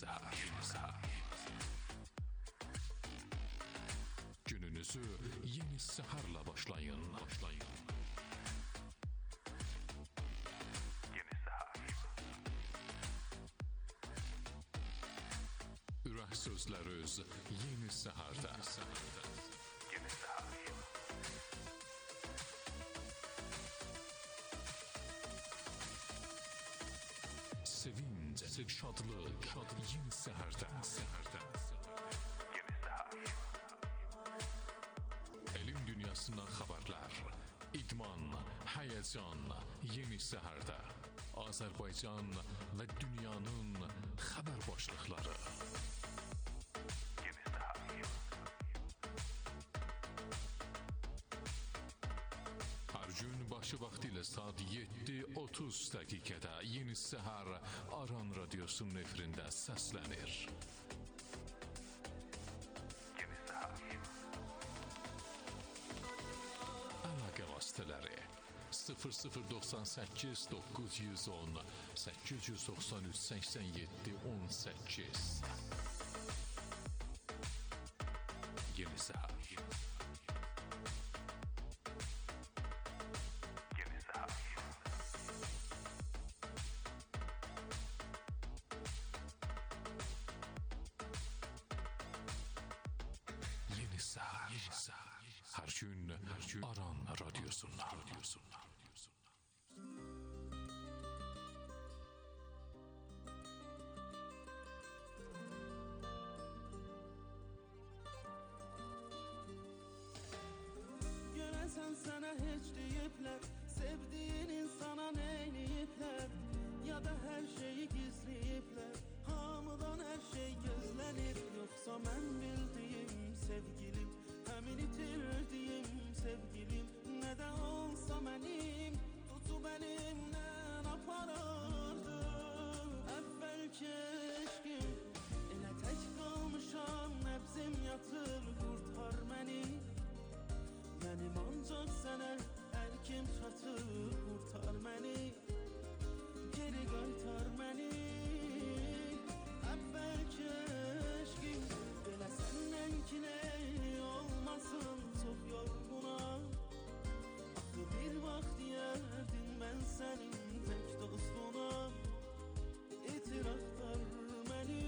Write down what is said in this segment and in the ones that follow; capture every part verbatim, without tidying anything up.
Səhər. Gününüzü yeni səhərlə başlayın. Başlayın. Yeni səhər. Ürək sözləri öz yeni səhərdə. Yeni səhər. Sevinç, şadlıq, yeni səhərdə. Yeni səhər. Elm dünyasından xəbərlər, idman, həyəcan, yeni səhərdə. Azərbaycan və dünyanın xəbər başlıqları. Yeni səhər. Hər gün başı vaxtı ilə saat yeddi otuz dəqiqədə Yeni Səhər Aran Radiosunun efirində səslənir. Yeni Səhər. Əlaqə vasitələri sıfır sıfır doxsan səkkiz doqquz yüz on səkkiz yüz doxsan üç səksən yeddi on səkkiz. Yeni Səhər. Hər gün Aran Radiosundan. Görəsən sənə heç deyiblər, sevdiyin insana neyləyiblər, ya da hər şeyi gizləyiblər, hamıdan hər şey gözlənir, yoxsa mən bildiyim sevgilim, həmin itirdiyim sevgilim, nə də olsa mənim, tutub əlimdən aparardı. Əvvəlki eşqim, elə tək qalmışam, nəbzim yatır, qurtar məni. Mənim ancaq sənə hər kim çatır, qurtar məni, geri qaytar məni. Əvvəlki eşqim, belə səndən ki nə olmasın, çox yorğunam. Axı bir vaxt deyərdin, mən sənin tək dostunam, itir axtar məni.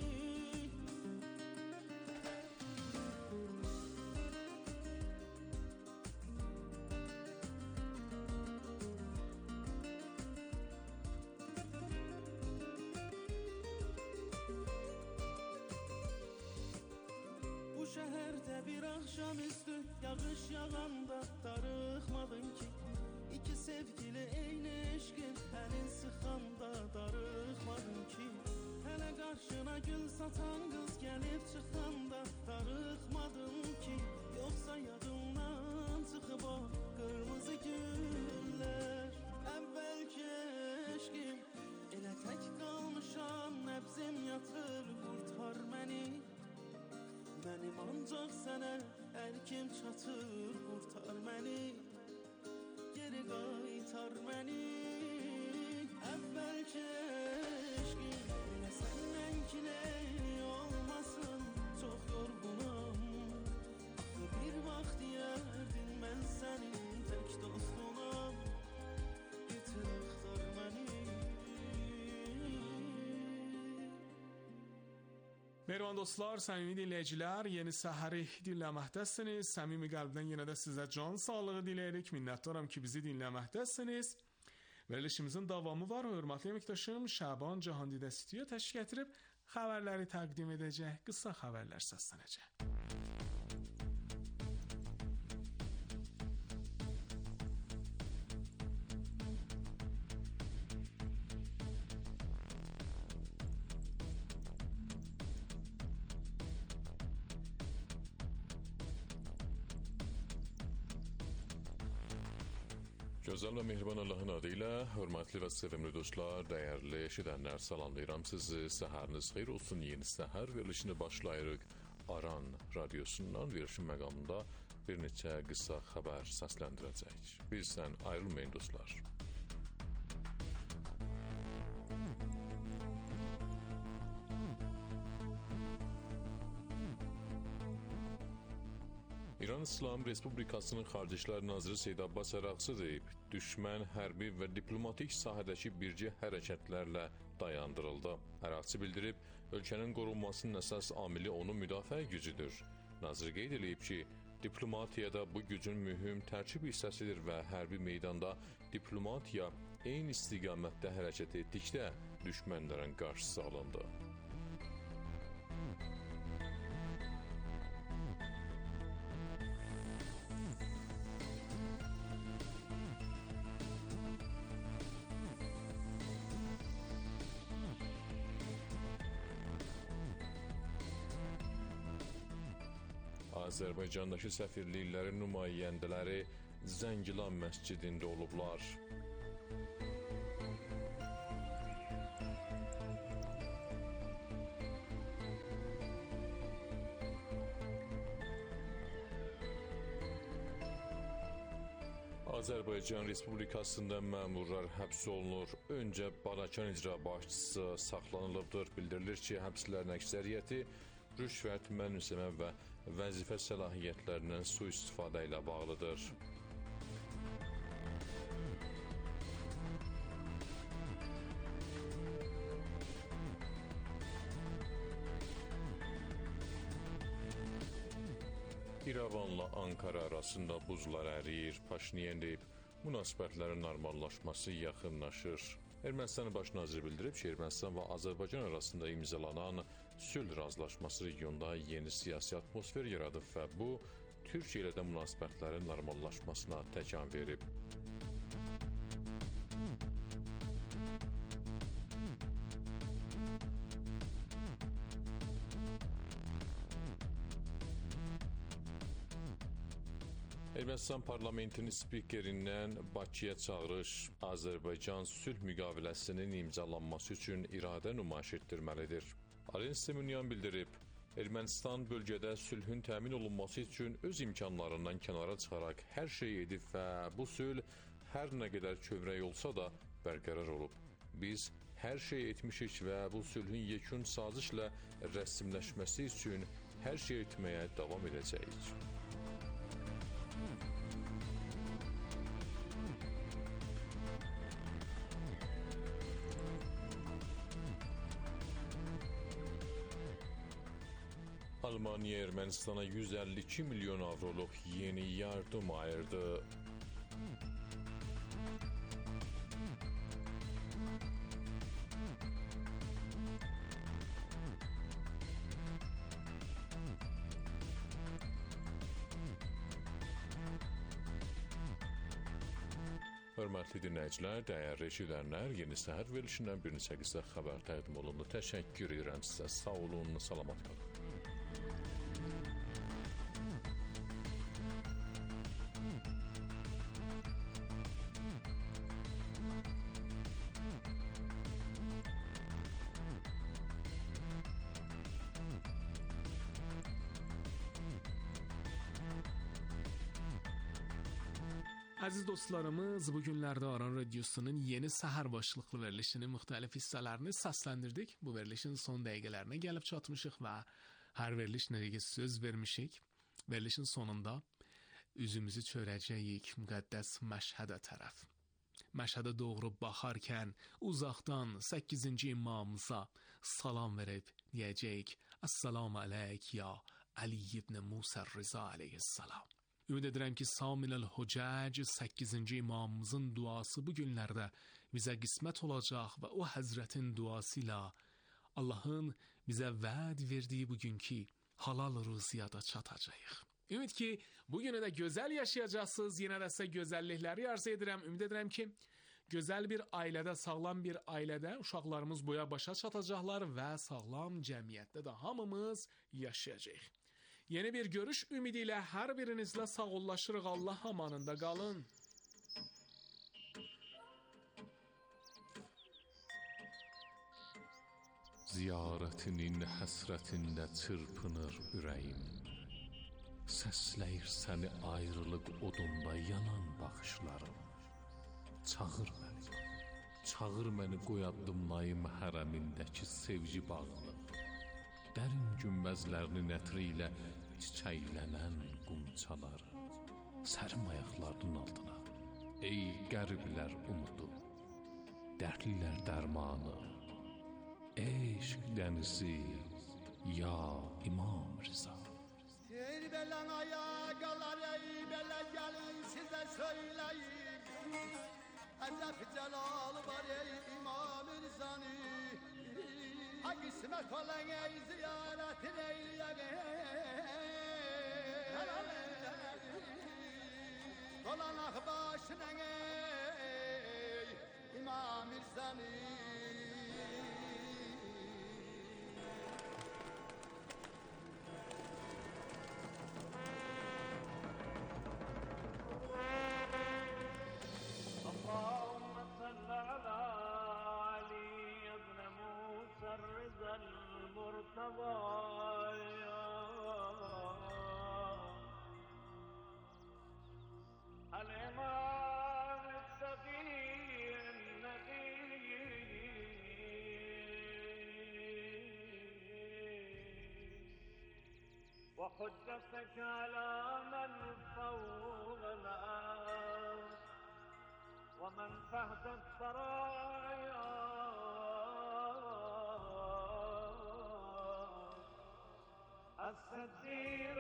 Bir akşamüstü yağış yağanda darıxmadın ki, İki sevgili eyni eşqin əlin sıxanda darıxmadın ki, Hələ qarşına gül satan qız gəlib çıxanda darıxmadın ki, Yoxsa yadından çıxıb o qırmızı güllər. Əvvəlki eşqim, elə tək qalmışam, nəbzim yatır, qurtar məni. Mənim ancaq sənə hər kim çatır, qurtar məni, geri qaytar məni. Əvvəlki eşqim, elə səndən ki nə olmasın, çox yorğunam. Axı bir vaxt deyərdin, mən sənin tək dostunam, itir axtar məni. Mehriban dostlar, səmimi dinləyicilər, Yeni Səhəri dinləməkdəsiniz. Səmimi qəlbdən yenə də sizə can sağlığı diləyirik. Minnətdaram ki, bizi dinləməkdəsiniz. Verilişimizin davamı var. Hörmətli əməkdaşım Şaban Cahandidə stüdiyo təşkil edirib xəbərləri təqdim edəcək. Qısa xəbərlər səslənəcək. Gözəl və mehriban Allahın adı ilə, hörmətli və sevimli dostlar, dəyərli eşidənlər, salamlayıram sizi. Səhəriniz xeyir olsun. Yeni Səhər verilişini başlayırıq. Aran Radiosundan verilişin məqamında bir neçə qısa xəbər səsləndirəcək. Bizdən ayrılmayın dostlar. İran İslam Respublikasının Xarici İşlər Naziri Seyid Abbas Əraqçı deyib, düşmən hərbi və diplomatik sahədəki bircə hərəkətlərlə dayandırıldı. Əraqçı bildirib, ölkənin qorunmasının əsas amili onun müdafiə gücüdür. Nazir qeyd edib ki, diplomatiyada bu gücün mühüm tərkib hissəsidir və hərbi meydanda diplomatiya eyni istiqamətdə hərəkət etdikdə düşmənlərin qarşısı alındı. Azərbaycandakı səfirliklərin nümayəndələri Zəngilan məscidində olublar. Azərbaycan Respublikasında məmurlar həbs olunur. Öncə Balakan icra başçısı saxlanılıbdır. Bildirilir ki, həbslərin əksəriyyəti rüşvət, mənimsəmə və vəzifə səlahiyyətlərindən sui-istifadə ilə bağlıdır. İrəvanla Ankara arasında buzlar əriyir. Paşinyan deyib, münasibətlərin normallaşması yaxınlaşır. Ermənistanın baş naziri bildirib ki, Ermənistan və Azərbaycan arasında imzalanan sülh razılaşması regionda yeni siyasi atmosfer yaradıb və bu, Türkiyə ilə də münasibətlərin normallaşmasına təkan verib. Ermənistan parlamentinin spikerindən Bakıya çağırış, Azərbaycan sülh müqaviləsinin imzalanması üçün iradə nümayiş etdirməlidir. Alen Semunyan bildirib, Ermənistan bölgədə sülhün təmin olunması üçün öz imkanlarından kənara çıxaraq hər şey edib və bu sülh hər nə qədər kövrək olsa da bərqərar olub. Biz hər şey etmişik və bu sülhün yekun sazişlə rəsmləşməsi üçün hər şey etməyə davam edəcəyik. Almanya Ermənistana yüz əlli iki milyon avroluq yeni yardım ayırdı. Hörmətli dinləyicilər, dəyərli eşidənlər, Yeni Səhər verilişindən bir neçə qısa xəbər təqdim olundu. Təşəkkür edirəm sizə. Sağ olun, salamat qalın. Aziz dostlarımız, bu günlərdə Aran Radyosu'nun yeni səhər başlıqlı verilişinin müxtəlif hissələrini səsləndirdik. Bu verilişin son dəqiqələrinə gəlib çatmışıq və hər veriliş nəticə söz vermişik. Verilişin sonunda üzümüzü çörəcəyik müqəddəs Məşhədə tərəf. Məşhədə doğru baxarkən uzaqdan səkkizinci imamımıza salam verib deyəcəyik: Assalamu aleyk ya Ali ibn Musa Rıza aleyhissalam. Ümid edirəm ki, Samil el-Hucac səkkizinci imamımızın duası bu günlərdə bizə qismət olacaq və o həzrətin duası ilə Allahın bizə vəd verdiyi bugünkü halal ruziya da çatacağıq. Ümid ki, bugünə də gözəl yaşayacaqsınız, yenə də sizə gözəllikləri arzu edirəm. Ümid edirəm ki, gözəl bir ailədə, sağlam bir ailədə uşaqlarımız boya başa çatacaqlar və sağlam cəmiyyətdə də hamımız yaşayacağıq. Yeni bir görüş ümidi ilə hər birinizlə sağollaşırıq. Allah amanında qalın. Ziyarətinin həsrətində çırpınır ürəyim. Səsləyir səni ayrılıq odunda yanan baxışlarım. Çağır məni, çağır məni qoyadımlayım hərəmindəki sevgi bağını. Dərin günbəzlərinin ətri ilə çiçəklənən qumçalar sərim ayaqlarının altına. Ey qəriblər umudu, dərdlilər dərmanı, eşq dənizi, ya İmam Rıza. Ey belen ayakalar, ey bele gelin size söyleyeyim. Acep celal var ey İmam Rıza'nı. Ha kısmet olan ey ziyaretin eyleyeyim. Dolanak başına ey İmam Rıza'nı. اللهم صل على علي بن موسى الرضا المرتضى الإمام التقي النبي وحجتك على من فوق الأرض ومن تحت الثرايا الصديق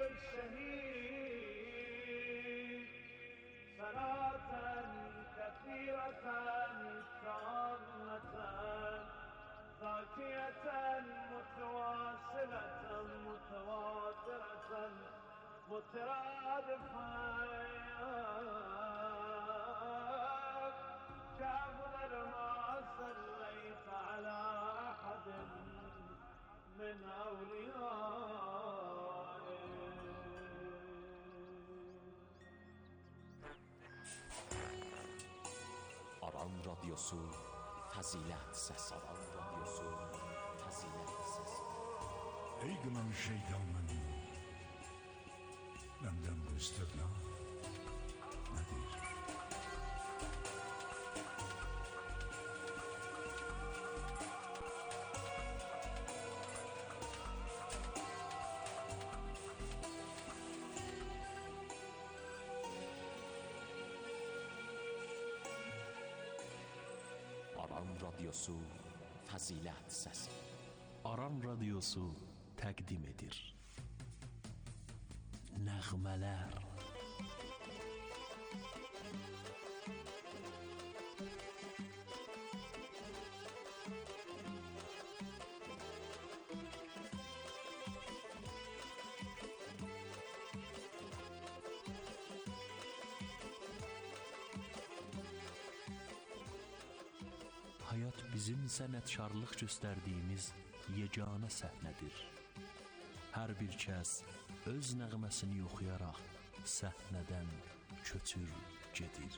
الشهيد صلاة كثيرة تامة ذاكية متواصلة متواترة مترادفة كأفضل ما صليت على أحد من أوليائك. Aran Radyosu Fazilet Sesi. Aran Radyosu Fazilet Sesi. Ey gılan şeytanın benden bu istirna nedir? Aran Radyosu Fazilet Sesi. Aran Radyosu təqdim edir. Nəğmələr. Hayat bizim sənətkarlıq göstərdiyimiz yeganə səhnədir. Hər bir kəs öz nəğməsini oxuyaraq səhnədən köçür gedir.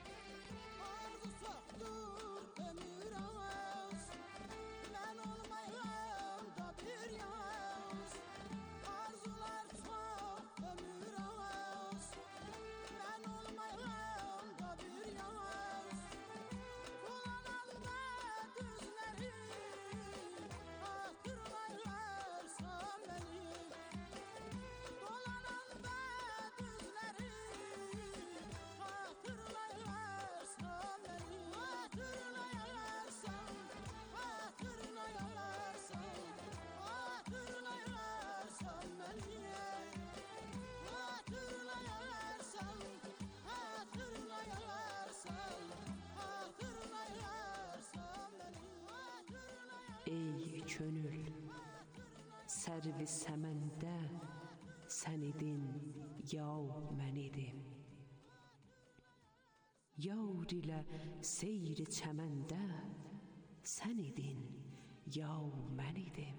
Ey könül, sərvi səməndə sən idin, yav mən idim. Yar ilə seyri çəməndə sən idin, yav mən idim.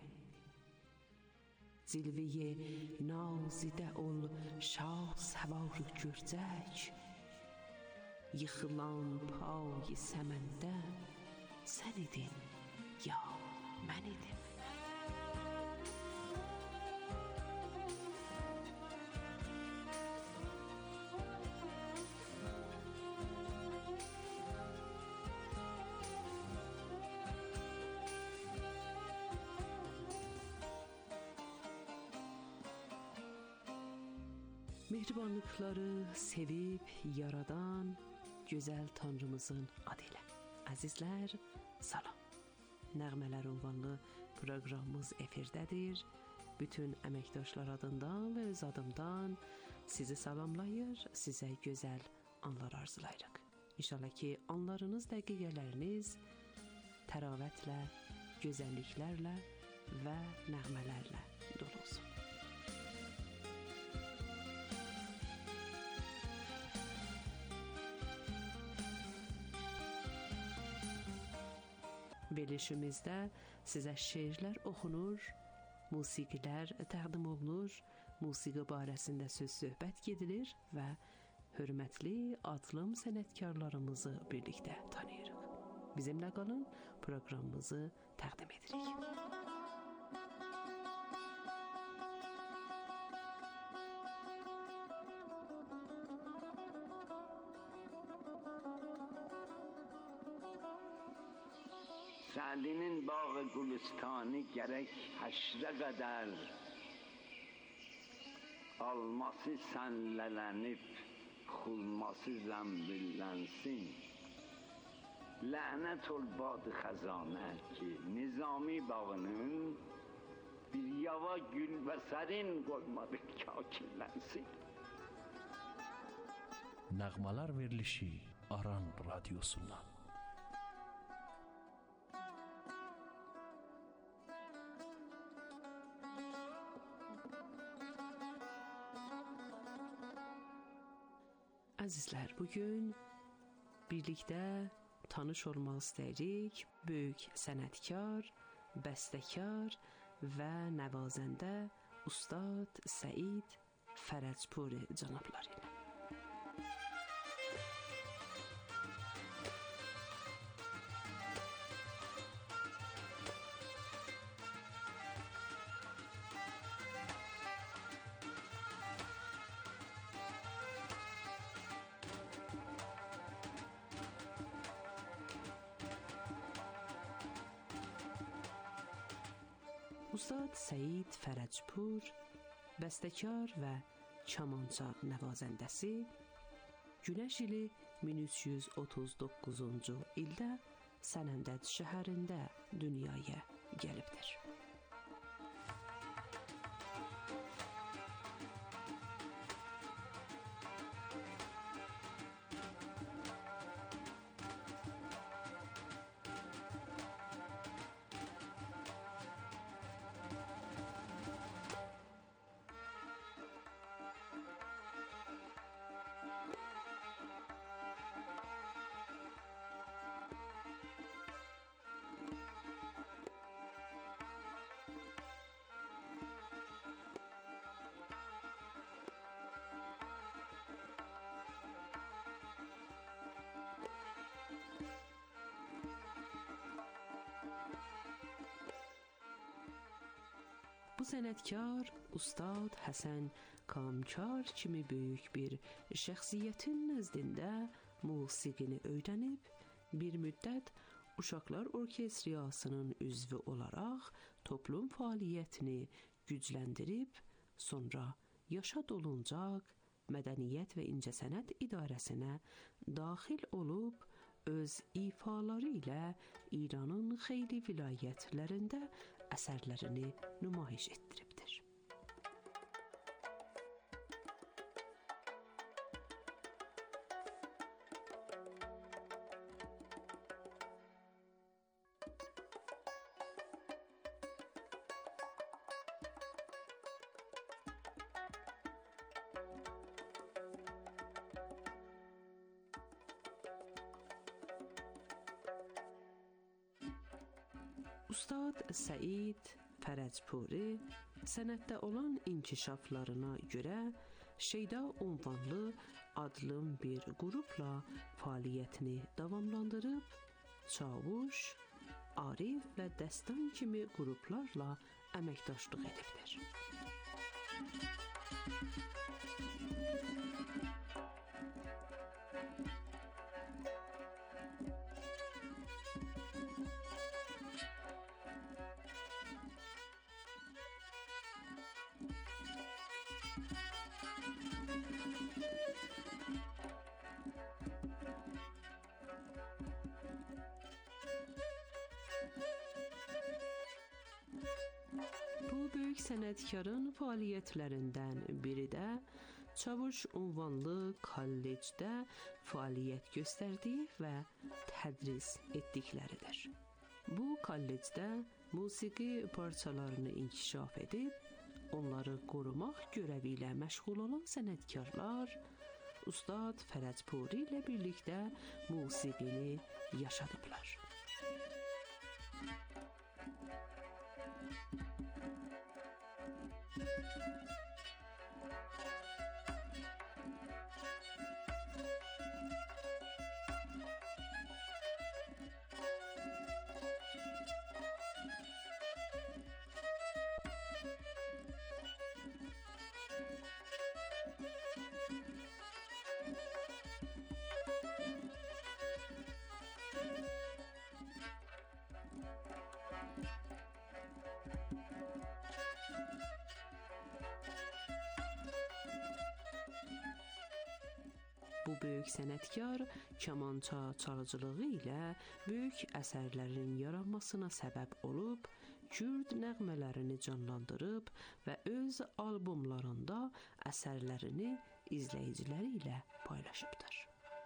Cilvəyə nazidə ol şah səvarı görcək, yıxılan pay səməndə sən idin, yav mən idim. mehribanlıkları sevib yaradan gözəl Tanrımızın adıyla. Əzizlər, salam. Nəğmələr ünvanlı proqramımız efirdədir. Bütün əməkdaşlar adından və öz adımdan sizi salamlayır, sizə gözəl anlar arzulayırıq. İnşallah ki, anlarınız, dəqiqələriniz təravətlə, gözəlliklərlə və nəğmələrlə dolu olsun. Verilişimizdə sizə şeirlər oxunur, musiqilər təqdim olunur, musiqi barəsində söz-söhbət gedilir və hörmətli adlım sənətkarlarımızı birlikdə tanıyırıq. Bizimlə qalın, proqramımızı təqdim edirik. Sa'dinin bağı gülüstanı gerek haşre kadar alması senlelenip xulması zembüllensin. Lanet ol bad xazane ki nizami bağının bir yava gül ve serin koymadı kakillensin. Nəğmələr verilişi Aran Radyosu'ndan. Əzizlər, bugün birlikdə tanış olmaq istəyirik böyük sənətkar, bəstəkar və nəvazəndə Ustad Səid Fərəcpuri cənabları ilə. Ustad Səid Fərəcpur, bəstəkar və kamança nəvazəndəsi, Günəş ili min üç yüz otuz doqquzuncu ildə Sənəndəd şəhərində dünyaya gəlibdir. Bu sənətkar Ustad Həsən Kamkar kimi böyük bir şəxsiyyətin nəzdində musiqini öyrənib, bir müddət Uşaqlar Orkestriyasının üzvü olaraq toplum fəaliyyətini gücləndirib, sonra Yaşad Oluncaq Mədəniyyət və İncəsənət İdarəsinə daxil olub, öz ifaları ilə İranın xeyli vilayətlərində əsərlərini nümayiş etdiribdir. Ustad Səid Fərəcpuri sənətdə olan inkişaflarına görə Şeyda ünvanlı adlım bir qrupla fəaliyyətini davamlandırıb, Çavuş, Arif və Dəstan kimi qruplarla əməkdaşlıq edibdir. Bu böyük sənətkarın fəaliyyətlərindən biri də Çavuş ünvanlı kollecdə fəaliyyət göstərdiyi və tədris etdikləridir. Bu kollecdə musiqi parçalarını inkişaf edib, onları qorumaq görəvi ilə məşğul olan sənətkarlar Ustad Fərəcpuri ilə birlikdə musiqini yaşadıblar. Bu böyük sənətkar kamança çalıcılığı ilə böyük əsərlərin yaranmasına səbəb olub, Kürd nəğmələrini canlandırıb və öz albomlarında əsərlərini izləyiciləri ilə paylaşıbdır.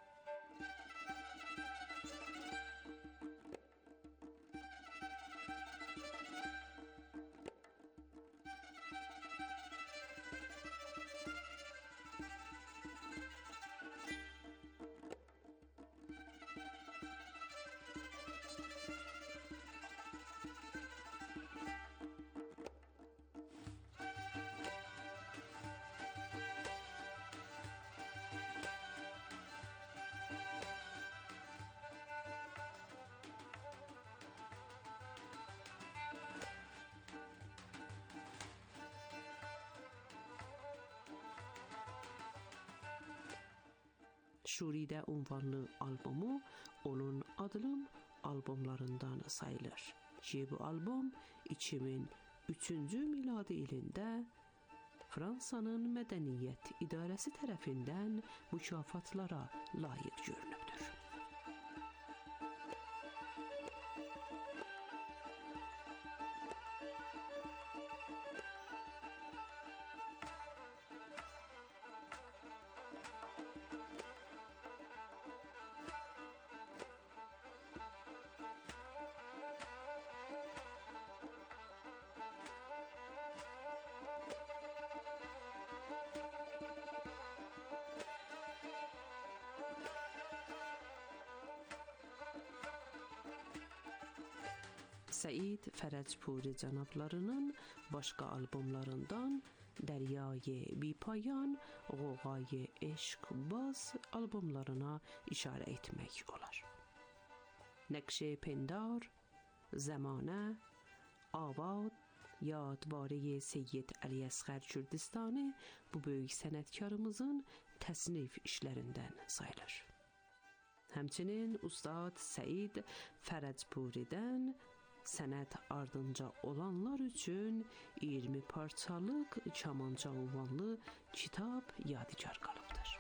Şuridə ünvanlı albomu onun adlım albomlarından sayılır ki, bu albom iki min üçüncü miladi ilində Fransanın Mədəniyyət İdarəsi tərəfindən mükafatlara layiq görünübdür. Səid Fərəcpuri cənablarının başqa albomlarından Dəryayı Bipayan, Qoğayı Eşq Baz albomlarına işarə etmək olar. Nəqş-i Pindar, Zəmanə, Avad, Yadvarı Seyyid Əli Əsğər Kürdistani bu böyük sənətkarımızın təsnif işlərindən sayılır. Həmçinin Ustad Səid Fərəcpuridən sənət ardınca olanlar üçün iyirmi parçalıq kamança ünvanlı kitab yadigar qalıbdır.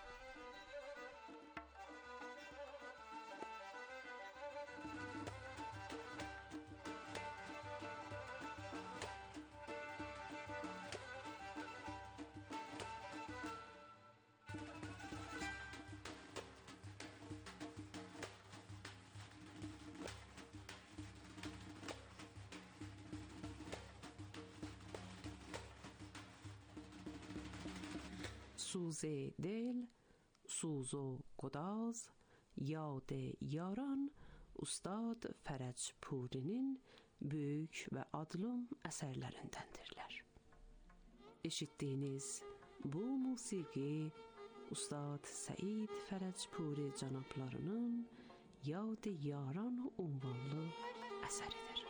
سوز دل، سوز و گداز، yad yaran Ustad Fərəcpurinin böyük və adlım əsərlərindəndirlər. Eşitdiyiniz bu musiqi Ustad Səid Fərəcpuri cənablarının Yad Yaran ünvanlı əsəridir.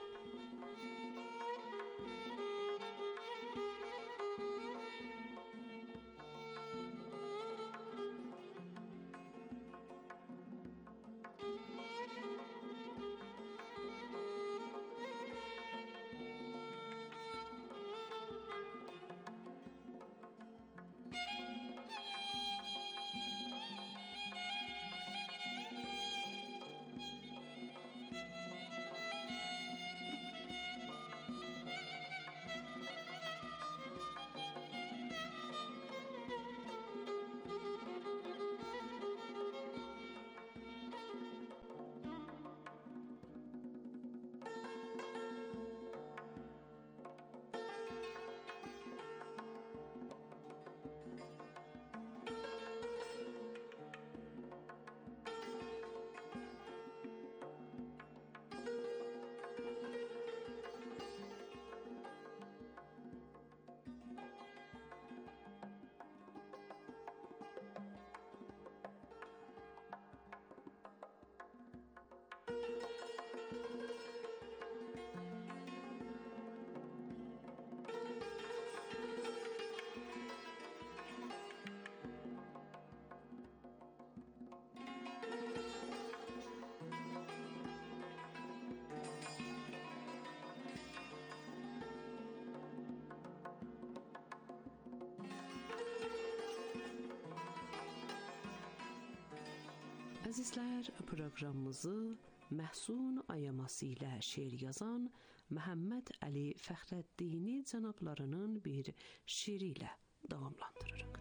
Əzizlər, proqramımızı Məhsun ayaması ilə şeir yazan Məhəmməd Əli Fəxrəddini cənablarının bir şiiri ilə davamlandırırıq.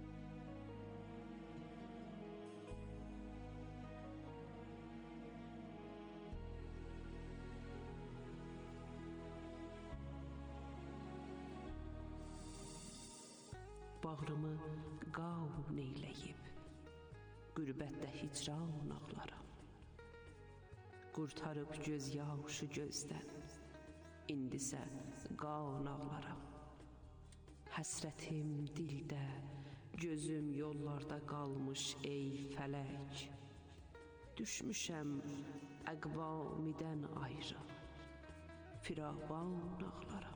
Bağrımı qav neyləyib, qürbətdə hicran ağlaram. Qurtarıb göz yaşı gözdən, indisə qan ağlaram. Həsrətim dildə, gözüm yollarda qalmış ey fələk. Düşmüşəm əqvamidən ayrı, firavan ağlaram.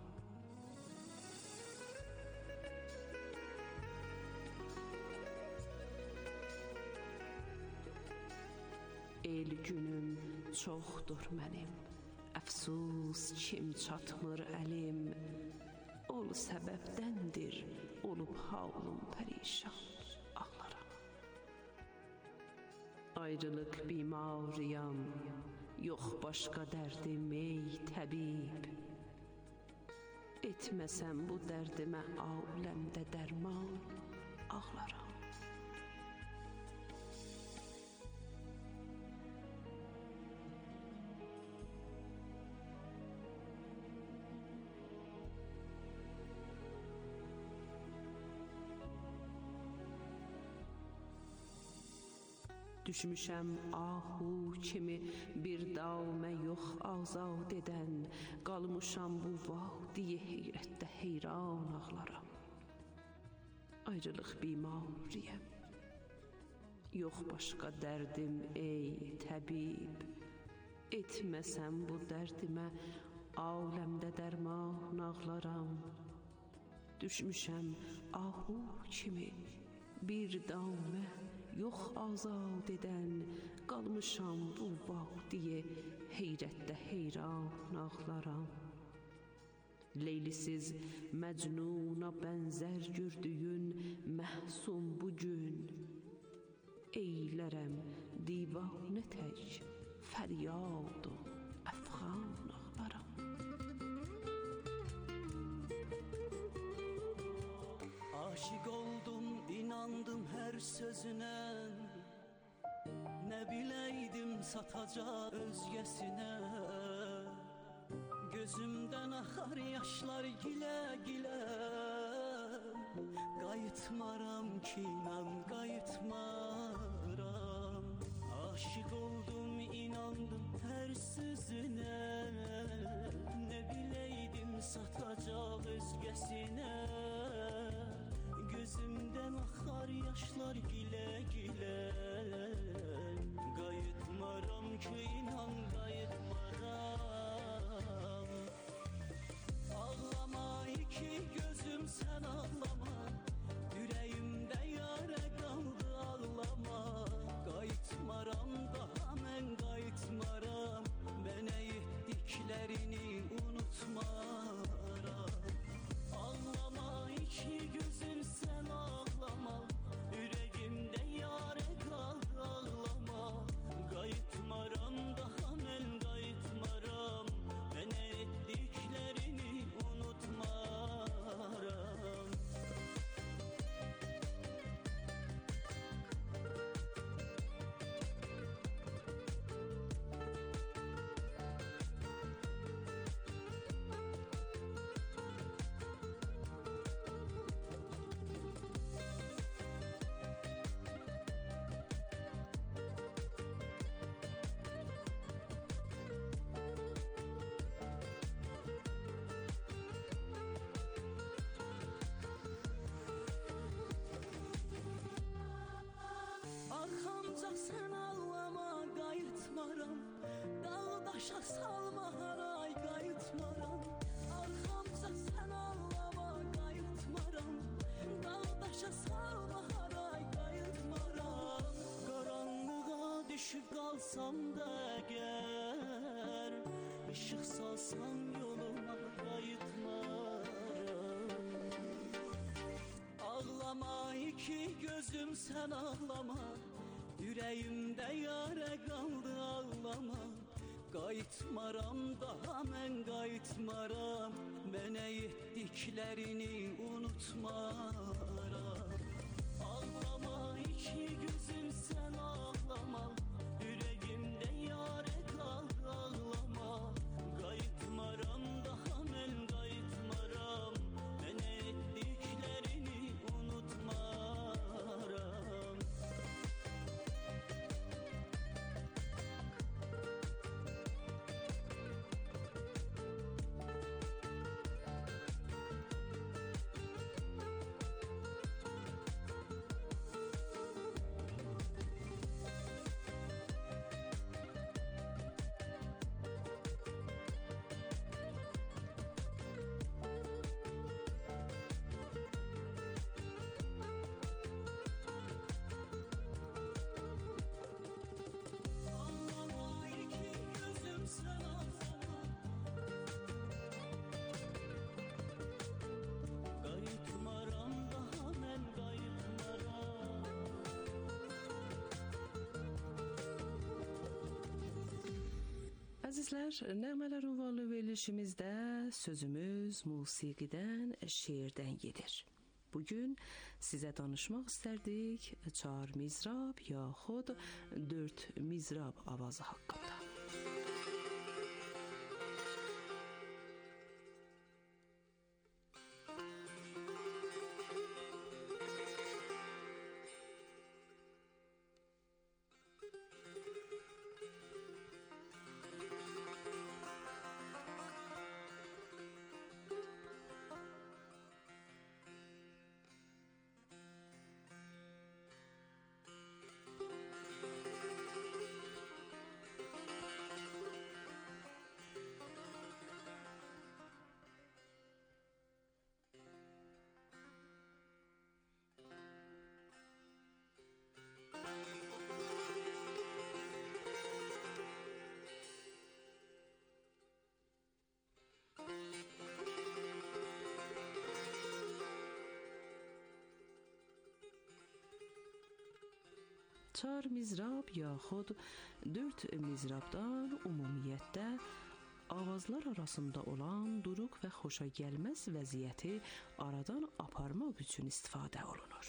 El günüm çoxdur mənim, əfsus kim çatmır əlim. Ol səbəbdəndir, olub halım pərişan, ağlaram. Ayrılıq bimarıyam, yox başqa dərdim ey təbib. Etməsəm bu dərdimə aləmdə dərman, ağlaram. Düşmüşəm ahu kimi bir davmə yox azad edən, qalmışam bu vadiyə heyrətdə heyran ağlaram. Ayrılıq bimariyəm, yox başqa dərdim ey təbib. Etməsəm bu dərdimə aləmdə dərman ağlaram. Düşmüşəm ahu kimi bir davmə yox azad edən, qalmışam bu vadiyə heyrətdə heyran ağlaram. Leylisiz məcnuna bənzər gördüyün məhsun bugün, eylərəm divanə tək fəryad o əfğan ağlaram. Aşık oldum, inandım her sözüne. Ne bileydim satacak özgesine. Gözümden akar yaşlar gile gile. Qayıtmaram ki inan, qayıtmaram. Aşık oldum, inandım her sözüne. Ne bileydim satacak özgesine. Gözümden akar yaşlar gile gile. Qayıtmaram ki inan, qayıtmaram. Ağlama iki gözüm sen ağlama. Yüreğimde yara kaldı ağlama. Qayıtmaram daha mən qayıtmaram. Mənə etdiklərini unutmaram. Ağlama iki gözüm sen ağlama. Yüreğimde yara kaldı ağlama. Qayıtmaram daha mən qayıtmaram. Mənə etdiklərini unutmaram. Arxamca sen ağlama, qayıtmaram. Dağdaşa salma haray, qayıtmaram. Arxamca sen ağlama, qayıtmaram. Dağdaşa salma haray, qayıtmaram. Qaranlığa düşüb qalsam da əgər, işıq salsam yoluma, qayıtmaram. Ağlama iki gözüm sen ağlama. Ürəyimdə yarə qaldı ağlama. Qayıtmaram daha mən qayıtmaram. Mənə etdiklərini unutmaram. Ağlama iki gözüm sən ağlama. Ürəyimdə yarə qaldı ağlama. Qayıtmaram daha mən qayıtmaram. Mənə etdiklərini unutmaram. Əzizlər, Nəğmələr ünvanlı verilişimizdə sözümüz musiqidən, şeirdən gedir. Bugün sizə danışmaq istərdik çar mizrab yaxud dörd mizrab avazı haqqında. Çar mizrab yaxud dörd mizrabdan ümumiyyətdə avazlar arasında olan duruq və xoşa gəlməz vəziyyəti aradan aparmaq üçün istifadə olunur.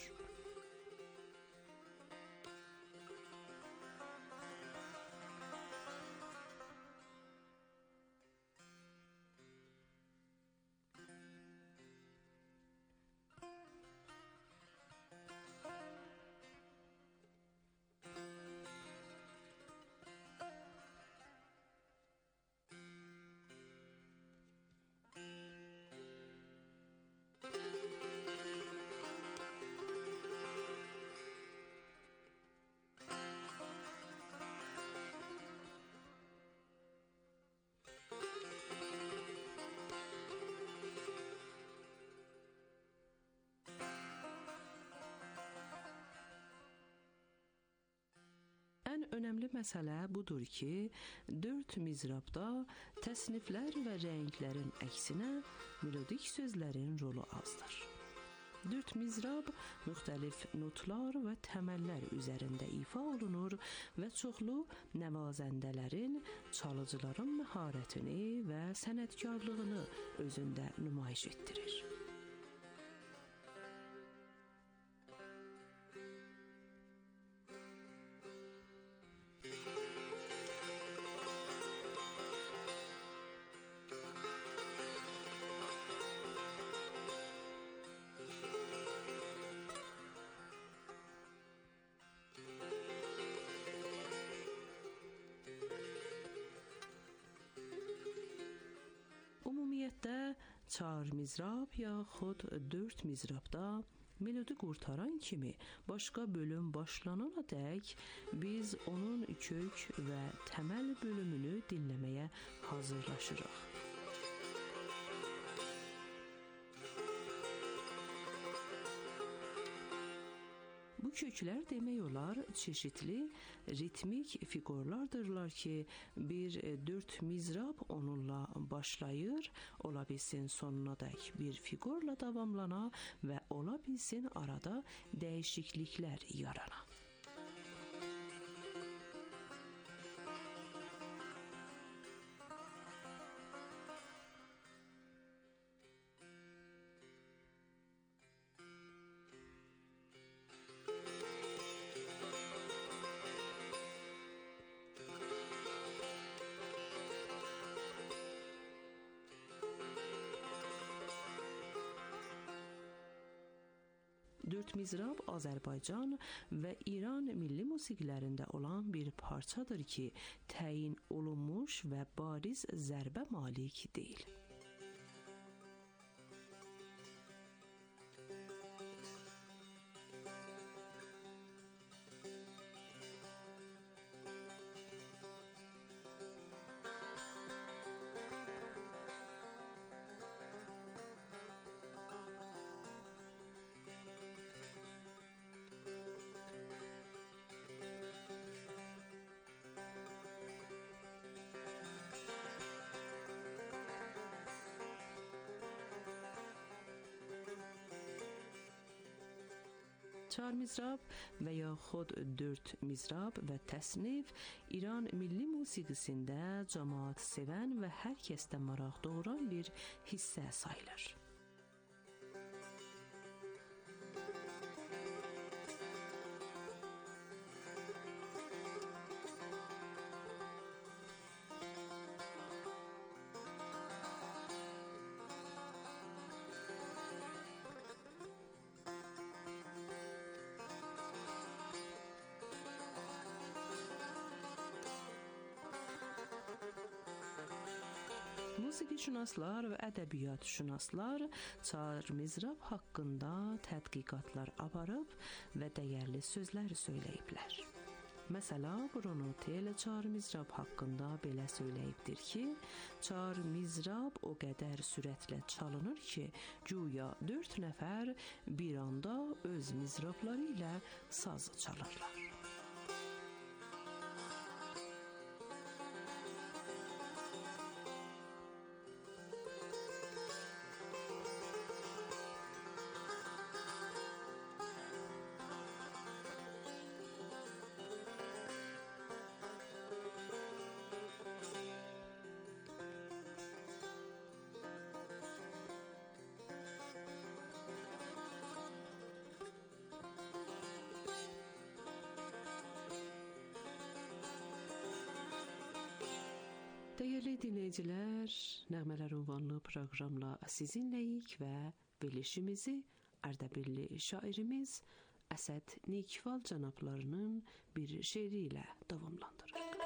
Ən önəmli məsələ budur ki, dörd mizrabda təsniflər və rənglərin əksinə melodik sözlərin rolu azdır. Dörd mizrab müxtəlif notlar və təməllər üzərində ifa olunur və çoxlu nəvazəndələrin, çalıcıların məharətini və sənətkarlığını özündə nümayiş etdirir. Ümumiyyətdə, çar mizrab yaxud dörd mizrabda melodi qurtaran kimi başqa bölüm başlanana dək biz onun kök və təməl bölümünü dinləməyə hazırlaşırıq. Bu köklər demək olar çeşitli ritmik fiqurlardırlar ki, bir dörd mizrab onunla başlayır, ola bilsin sonuna dək bir fiqurla davamlana və ola bilsin arada dəyişikliklər yarana. Dörd mizrab Azərbaycan və İran milli musiqilərində olan bir parçadır ki, təyin olunmuş və bariz zərbə malik deyil. Çar mizrab və yaxud dörd mizrab və təsnif İran milli musiqisində cəmaət sevən və hər kəsdə maraq doğuran bir hissə sayılır. Musiqişünaslar və ədəbiyyatşünaslar çar mizrab haqqında tədqiqatlar aparıb və dəyərli sözlər söyləyiblər. Məsələ, Bruno Tel çar mizrab haqqında belə söyləyibdir ki, çar mizrab o qədər sürətlə çalınır ki, güya dörd nəfər bir anda öz mizrabları ilə saz çalırlar. Dəyərli dinləyicilər, Nəğmələr ünvanlı proqramla sizinləyik və verilişimizi Ərdəbilli şairimiz Əsəd Nikval cənablarının bir şeiri ilə davamlandırırıq.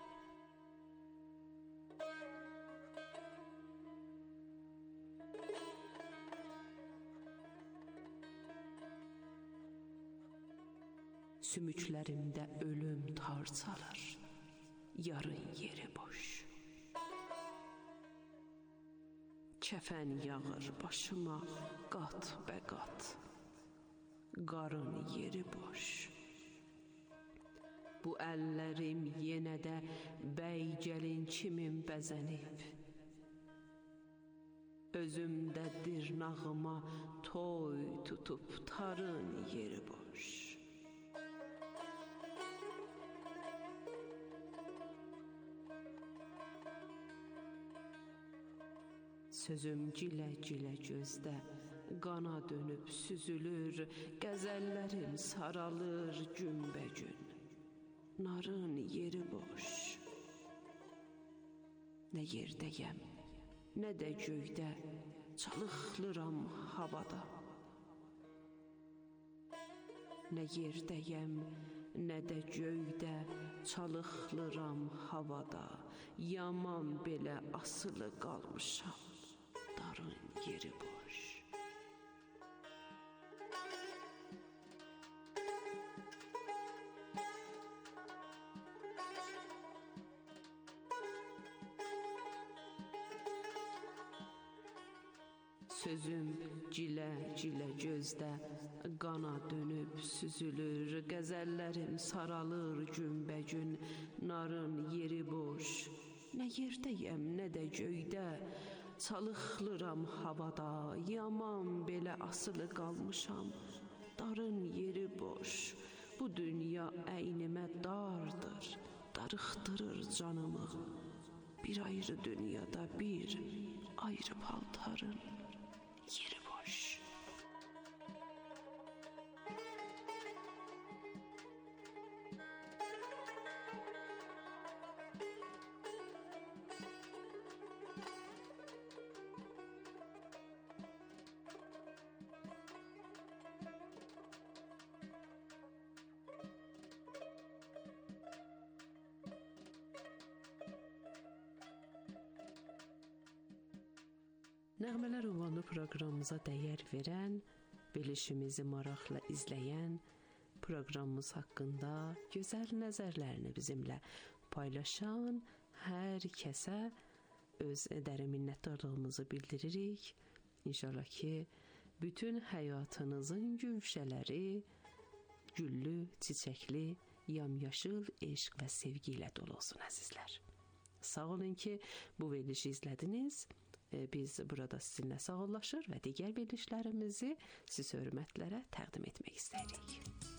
Sümüklərimdə ölüm tar çalır, yarın yeri boş. Kəfən yağır başıma qat bə qat, qarın yeri boş. Bu əllərim yenə də bəy gəlin kimin bəzənib, özümdə dirnağıma toy tutub tarın yeri boş. Sözüm gilə-gilə gözdə, qana dönüb süzülür, qəzəllərim saralır günbə-gün, narın yeri boş. Nə yerdəyəm, nə də göydə, çalıqlıram havada. Nə yerdəyəm, nə də göydə, çalıqlıram havada. Yaman belə asılı qalmışam, darın yeri boş. Sözüm cilə-cilə gözdə, qana dönüb süzülür, qəzəllərim saralır günbə-gün, narın yeri boş. Nə yerdəyəm, nə də göydə, çalıqlıram havada, yaman belə asılı qalmışam, darın yeri boş. Bu dünya əynimə dardır, darıxdırır canımı, bir ayrı dünyada bir ayrı paltarın yeri boş. Nəğmələr ünvanlı proqramımıza dəyər verən, verilişimizi maraqla izləyən, proqramımız haqqında gözəl nəzərlərini bizimlə paylaşan hər kəsə öz dərin minnətdarlığımızı bildiririk. İnşallah ki, bütün həyatınızın gülşələri güllü, çiçəkli, yamyaşıl eşq və sevgi ilə dolu olsun əzizlər. Sağ olun ki, bu verilişi izlədiniz. Biz burada sizinlə sağollaşır və digər verilişlərimizi siz hörmətlərə təqdim etmək istəyirik.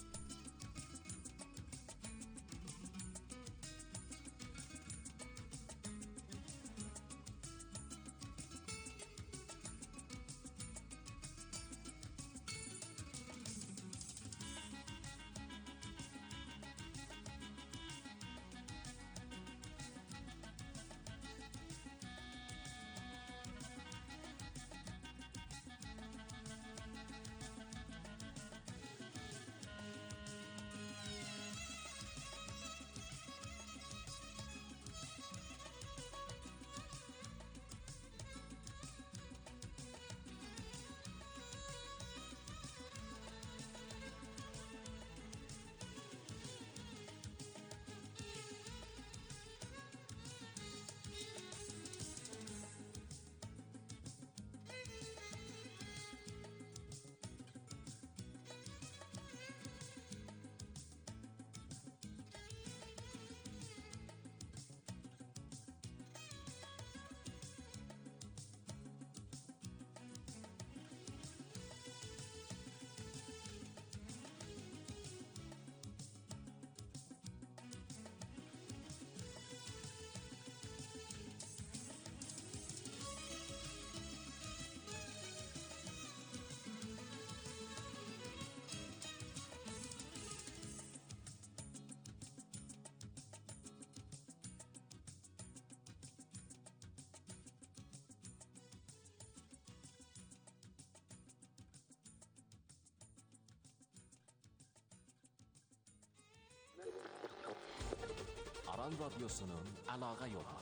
Aran Radyosu'nun əlaqə yolu.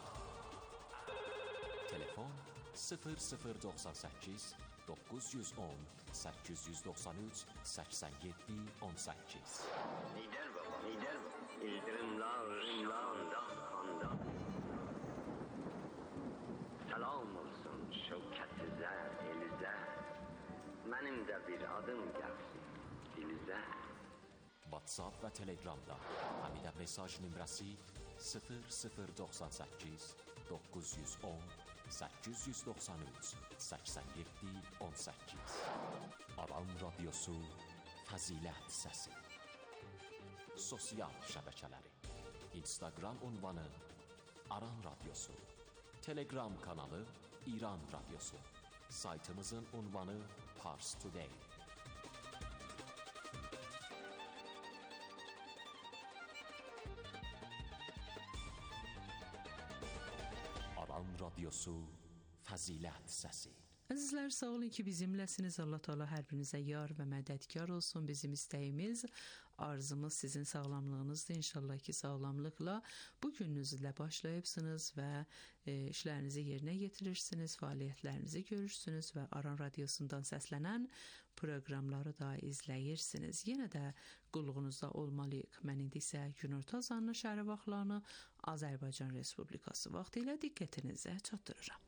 Telefon sıfır sıfır doxsan səkkiz doqquz yüz on səkkiz yüz doxsan üç səksən yeddi on səkkiz. Lider baba, lider baba. İldirimler, rimler, kanda. Selam olsun şevketize, elize. Benim de bir adım gelsin dilize. WhatsApp və Telegramda Həmidə mesaj nömrəsi sıfır sıfır doxsan səkkiz doqquz yüz on səkkiz yüz doxsan üç səksən yeddi on səkkiz. Aran Radyosu Fəzilət Səsi. Sosial şəbəkələri: Instagram ünvanı Aran Radyosu, Telegram kanalı İran Radyosu, saytımızın ünvanı Pars Today. Aran Radyosu Fəzilət Səsi. Əzizlər, sağ olun ki, bizimləsiniz. Allah Teala hər birinizə yar və mədədkar olsun. Bizim istəyimiz, arzumuz sizin sağlamlığınızdır. İnşallah ki, sağlamlıqla bu gününüzlə başlayıbsınız və e, işlərinizi yerinə yetirirsiniz, fəaliyyətlərinizi görürsünüz və Aran Radyosundan səslənən proqramları da izləyirsiniz. Yenə də qulluğunuzda olmalıyıq. Mən indi isə günorta azanlı şəhəri vaxtlarını Azərbaycan Respublikası vaxtı ilə diqqətinizə çatdırıram.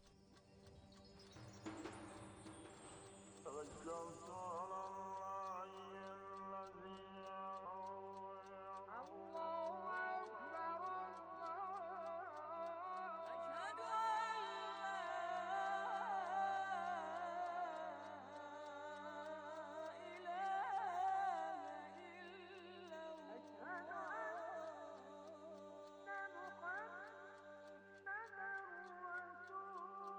محمد رسول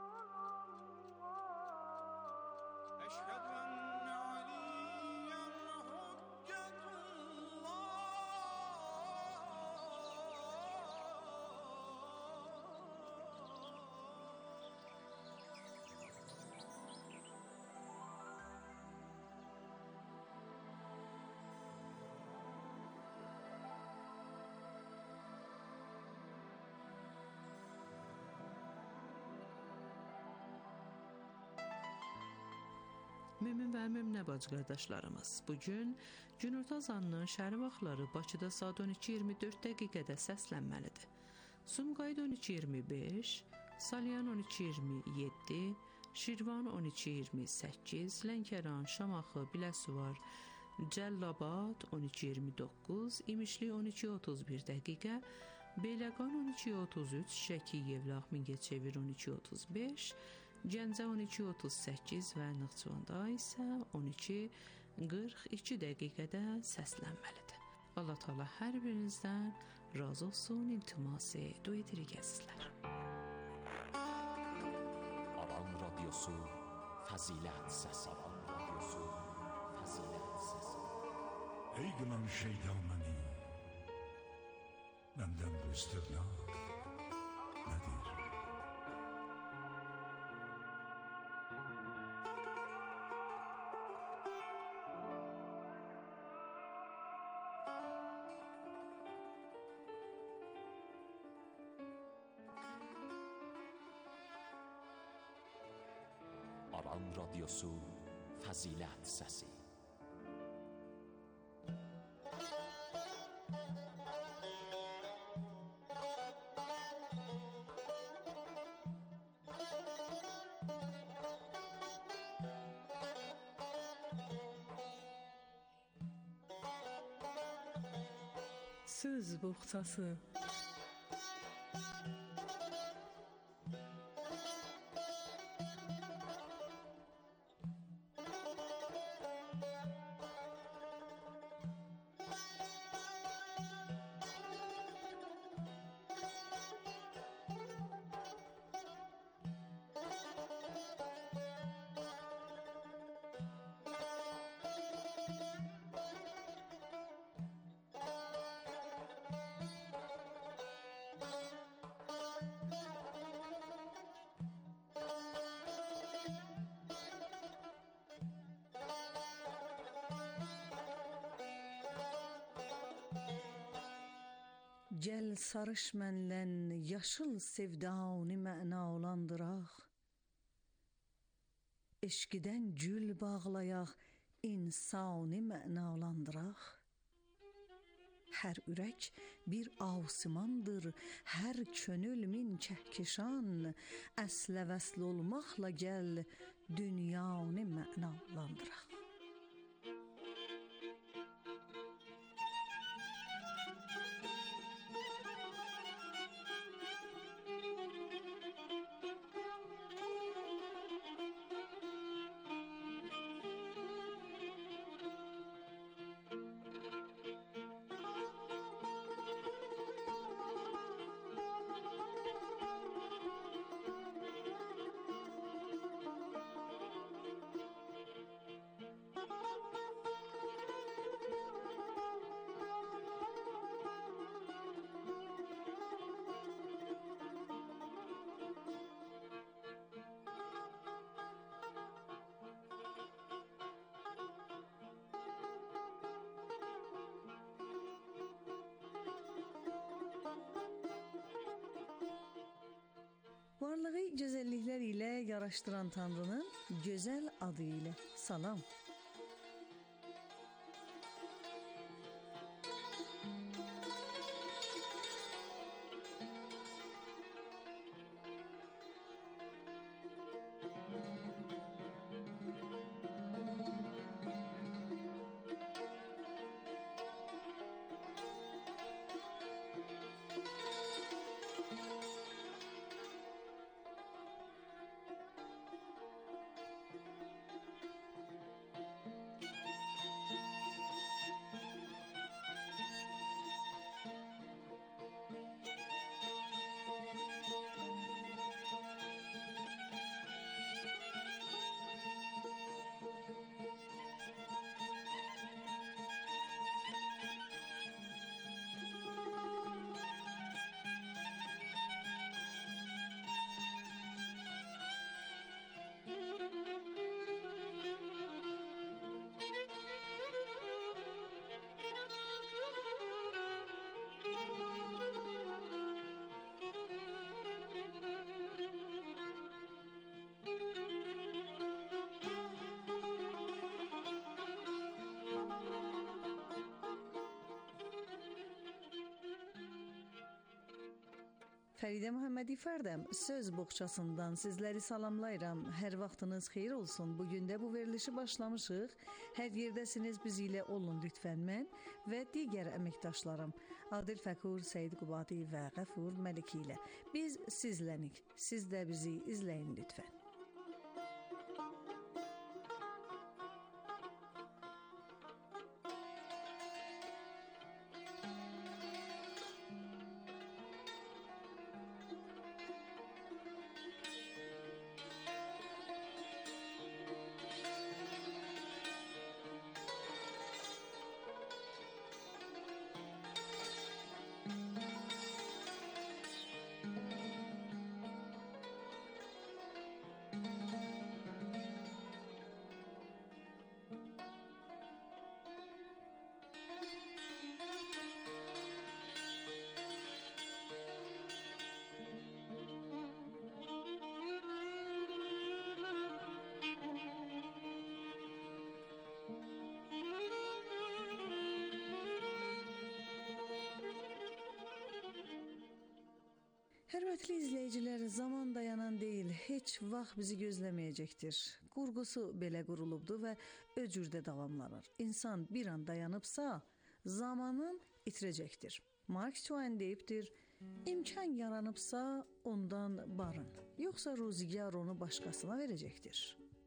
Mömin və möminə bacı qardaşlarımız, bugün günorta azanının şəhəri vaxtları Bakıda saat on iki iyirmi dörd dəqiqədə səslənməlidir. Sumqayıt on iki iyirmi beş, Salyan on iki iyirmi yeddi, Şirvan on iki iyirmi səkkiz, Lənkəran, Şamaxı, Biləsuvar, Cəllabad on iki iyirmi doqquz, İmişli on iki otuz bir dəqiqə, Beyləqan on iki otuz üç, Şəki, Yevlax, Mingəçevir on iki otuz beş, Gəncə on iki otuz səkkiz və Naxçıvanda isə on iki qırx iki dəqiqədə səslənməlidir. Allah Taala hər birinizdən razı olsun, iltiması dua edirik əzizlər. Aran Radyosu Fəzilət Səsi. Aran Radyosu Fəzilət Səsi. Ey qılan şeytan məni, məndən bu istirna nədir? Aran Radyosu Fəzilət Səsi. Söz boğçası. Gəl sarış mənlən yaşıl sevdanı mənalandıraq. Eşqidən gül bağlayaq, insanı mənalandıraq. Hər ürək bir asimandır, hər könül min kəhkeşan. Əslə vəsl olmaqla gəl, dünyanı mənalandıraq. Varlığı gözəlliklər ilə yaraşdıran Tanrının gözəl adı ilə salam. Fəridə Məhəmmədi Fərdəm söz boğçasından sizləri salamlayıram. Hər vaxtınız xeyir olsun. Bugün də bu verilişi başlamışıq. Hər yerdəsiniz bizi ilə olun lütfən mən və digər əməkdaşlarım Adil Fəkur, Seyid Qubadi və Qəfur Məliki ilə. Biz sizlənik. Siz də bizi izləyin lütfən. Hörmətli izləyicilər, zaman dayanan deyil, heç vaxt bizi gözləməyəcəkdir. Qurğusu belə qurulubdur və öcürdə davamlanır. İnsan bir an dayanıbsa, zamanın itirəcəkdir. Mark Twain deyibdir, imkan yaranıbsa ondan barın, yoxsa ruzigar onu başqasına verəcəkdir.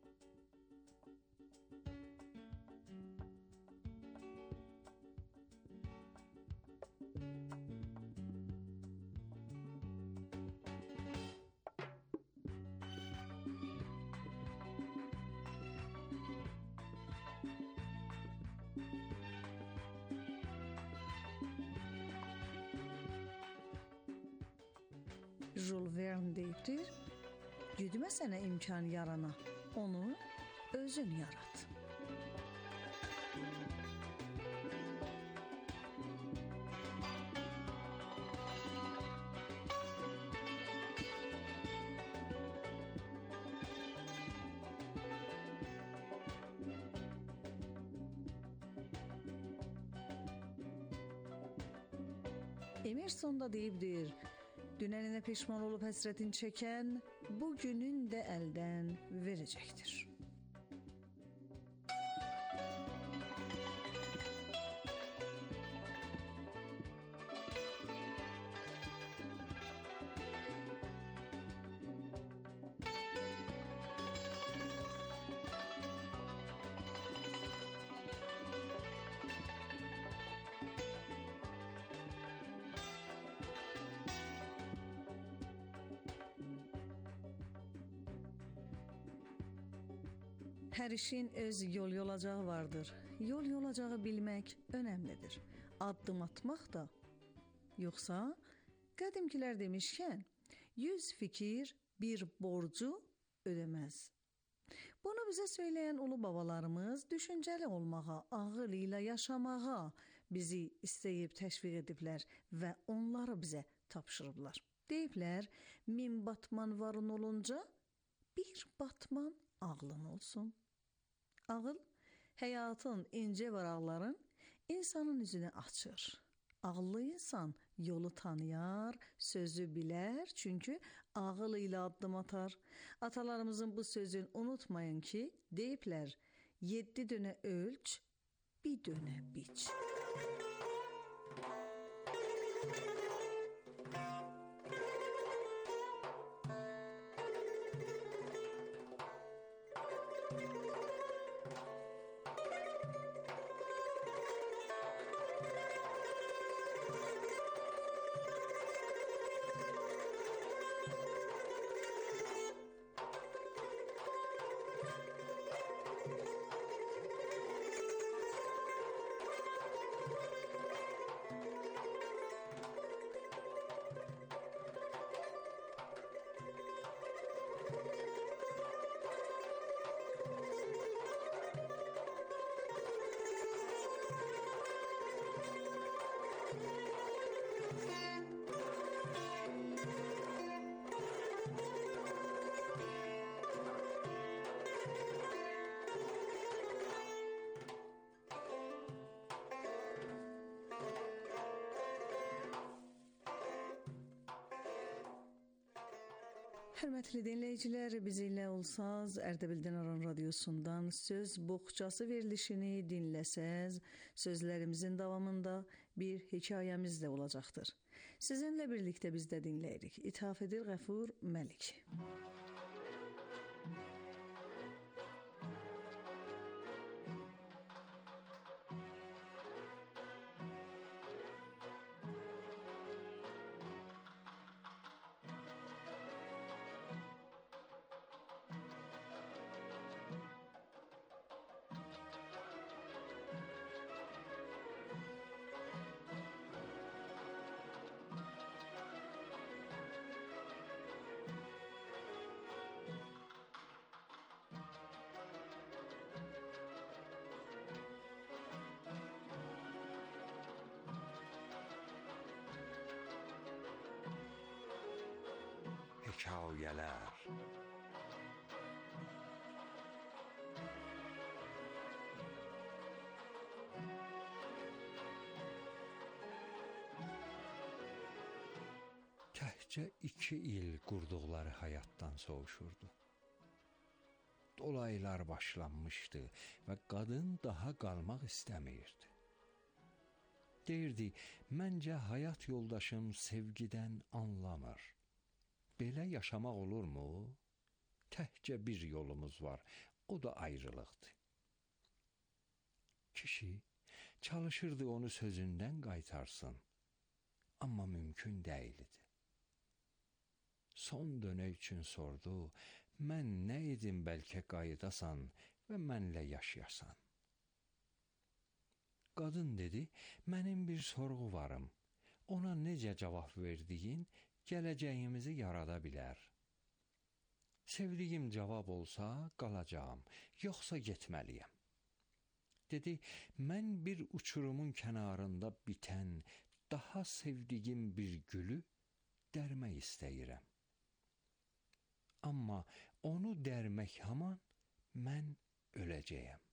Jules Verne deyibdir, güdmə sənə imkan yarana, onu özün yarat. Emerson da deyibdir, dünəninə peşman olub həsrətin çəkən, bugünün də əldən verəcəkdir. Hər işin öz yol yolacağı vardır. Yol yolacağı bilmək önəmlidir. Addım atmaq da. Yoxsa qədimkilər demişkən, yüz fikir bir borcu ödəməz. Bunu bizə söyləyən ulu babalarımız düşüncəli olmağa, ağıl ilə yaşamağa bizi istəyib təşviq ediblər və onları bizə tapşırıblar. Deyiblər, min batman varın olunca bir batman ağlın olsun. Ağıl, həyatın incə varaqların insanın üzünü açır. Ağıllı insan yolu tanıyar, sözü bilər, çünki ağıl ilə addım atar. Atalarımızın bu sözünü unutmayın ki, deyiblər, yeddi dönə ölç, bir dönə biç. Hörmətli dinləyicilər, bizimlə olsaz, Ərdəbildən Aran Radiosundan söz boğçası verilişini dinləsəz, sözlərimizin davamında bir hekayəmiz də olacaqdır. Sizinlə birlikdə biz də dinləyirik. İthaf edir Qəfur Məlik. Hekayələr. Təhcə iki il qurduqları həyatdan soğuşurdu. Dolaylar başlanmışdı və qadın daha qalmaq istəmirdi. Deyirdi, məncə həyat yoldaşım sevgidən anlamır. Belə yaşamaq olurmu? Təhcə bir yolumuz var, o da ayrılıqdır. Kişi çalışırdı onu sözündən qaytarsın, amma mümkün deyildi. Son dönək üçün sordu, mən nə edim bəlkə qayıdasan və mənlə yaşayasan. Qadın dedi, mənim bir sorğu varım, ona necə cavab verdiyin, gələcəyimizi yarada bilər. Sevdiyim cavab olsa qalacağam, yoxsa getməliyəm. Dedi, mən bir uçurumun kənarında bitən, daha sevdiyim bir gülü dərmək istəyirəm. Amma onu dərmək haman mən öləcəyəm.